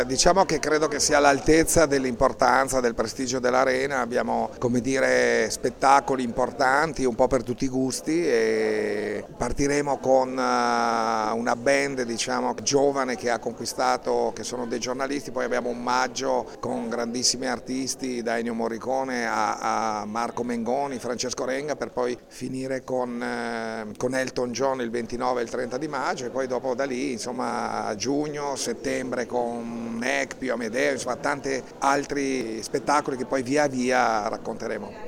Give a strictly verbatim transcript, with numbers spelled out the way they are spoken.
Diciamo che credo che sia all'altezza dell'importanza, del prestigio dell'Arena, abbiamo come dire spettacoli importanti un po' per tutti i gusti e partiremo con eh, una band diciamo giovane che ha conquistato, che sono dei giornalisti, poi abbiamo un maggio con grandissimi artisti da Ennio Morricone a, a Marco Mengoni, Francesco Renga, per poi finire con, eh, con Elton John il ventinove e il trenta di maggio e poi dopo da lì insomma a giugno, settembre con Necpio, Amedeo, insomma tanti altri spettacoli che poi via via racconteremo.